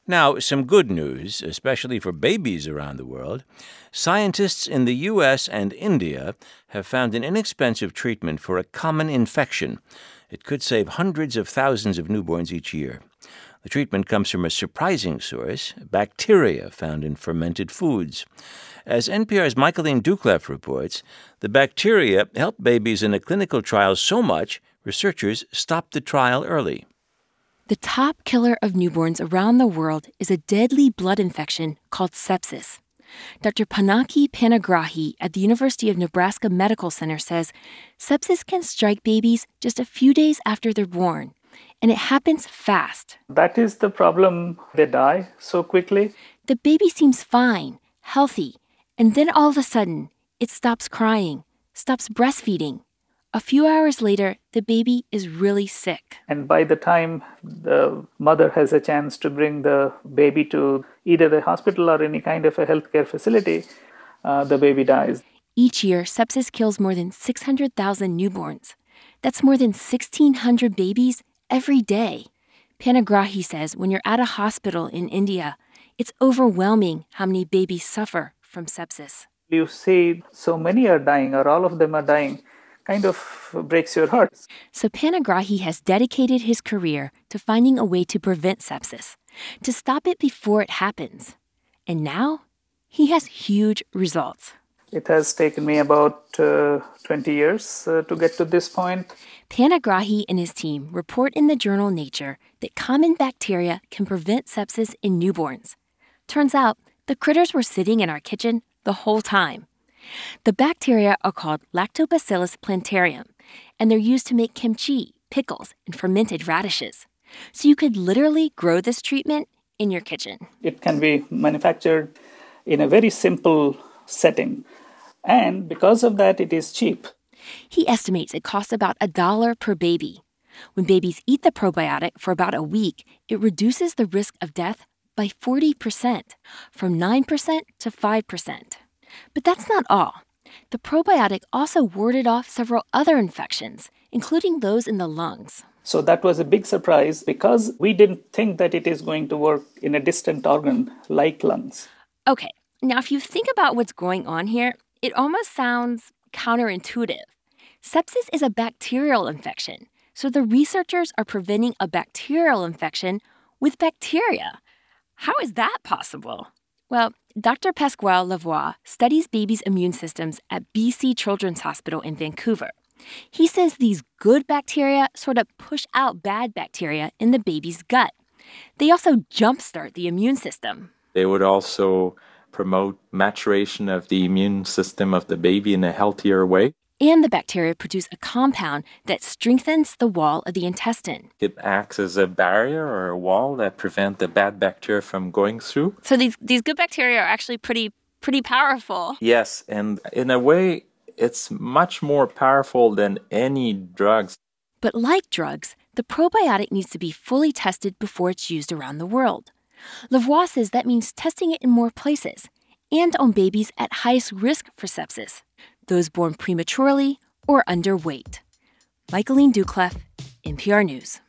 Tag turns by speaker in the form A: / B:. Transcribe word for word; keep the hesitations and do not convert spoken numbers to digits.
A: Now, some good news, especially for babies around the world. Scientists in the U S and India have found an inexpensive treatment for a common infection. It could save hundreds of thousands of newborns each year. The treatment comes from a surprising source, bacteria found in fermented foods. As N P R's Michaeline Doucleff reports, the bacteria help babies in a clinical trial so much, researchers stopped the trial early.
B: The top killer of newborns around the world is a deadly blood infection called sepsis. Doctor Panaki Panigrahi at the University of Nebraska Medical Center says sepsis can strike babies just a few days after they're born, and it happens fast.
C: That is the problem. They die so quickly.
B: The baby seems fine, healthy, and then all of a sudden, it stops crying, stops breastfeeding. A few hours later, the baby is really sick.
C: And by the time the mother has a chance to bring the baby to either the hospital or any kind of a healthcare facility, uh, the baby dies.
B: Each year, sepsis kills more than six hundred thousand newborns. That's more than sixteen hundred babies every day. Panigrahi says when you're at a hospital in India, it's overwhelming how many babies suffer from sepsis.
C: You see so many are dying or all of them are dying. Kind of breaks your heart.
B: So Panigrahi has dedicated his career to finding a way to prevent sepsis, to stop it before it happens. And now, he has huge results.
C: It has taken me about uh, twenty years uh, to get to this point.
B: Panigrahi and his team report in the journal Nature that common bacteria can prevent sepsis in newborns. Turns out, the critters were sitting in our kitchen the whole time. The bacteria are called Lactobacillus plantarum, and they're used to make kimchi, pickles, and fermented radishes. So you could literally grow this treatment in your kitchen.
C: It can be manufactured in a very simple setting, and because of that, it is cheap.
B: He estimates it costs about a dollar per baby. When babies eat the probiotic for about a week, it reduces the risk of death by forty percent, from nine percent to five percent. But that's not all. The probiotic also warded off several other infections, including those in the lungs.
C: So that was a big surprise because we didn't think that it is going to work in a distant organ like lungs.
B: Okay, now if you think about what's going on here, it almost sounds counterintuitive. Sepsis is a bacterial infection, so the researchers are preventing a bacterial infection with bacteria. How is that possible? Well, Doctor Pasquale Lavoie studies babies' immune systems at B C Children's Hospital in Vancouver. He says these good bacteria sort of push out bad bacteria in the baby's gut. They also jumpstart the immune system.
D: They would also promote maturation of the immune system of the baby in a healthier way.
B: And the bacteria produce a compound that strengthens the wall of the intestine.
D: It acts as a barrier or a wall that prevents the bad bacteria from going through.
B: So these, these good bacteria are actually pretty, pretty powerful.
D: Yes, and in a way, it's much more powerful than any drugs.
B: But like drugs, the probiotic needs to be fully tested before it's used around the world. Lavoie says that means testing it in more places and on babies at highest risk for sepsis, those born prematurely or underweight. Michaeline Doucleff, N P R News.